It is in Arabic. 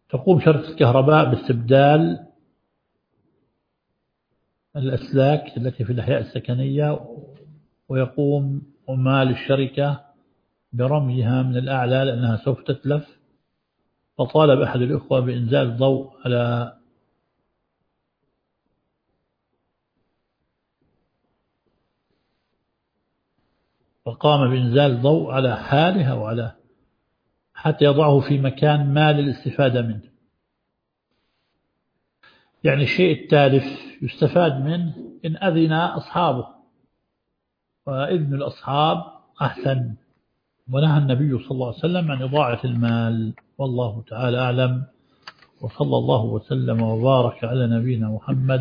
تقوم شركة الكهرباء باستبدال الأسلاك التي في الأحياء السكنية، ويقوم عمال الشركة برميها من الأعلى لأنها سوف تتلف. فطالب أحد الإخوة بإنزال الضوء على فقام بإنزال الضوء على حالها وعلى حتى يضعه في مكان ما للاستفادة منه. يعني الشيء التالف يستفاد منه إن أذن أصحابه، وإذن الأصحاب أحسن. ونهى النبي صلى الله عليه وسلم عن إضاعة المال. والله تعالى أعلم، وصلى الله وسلم وبارك على نبينا محمد.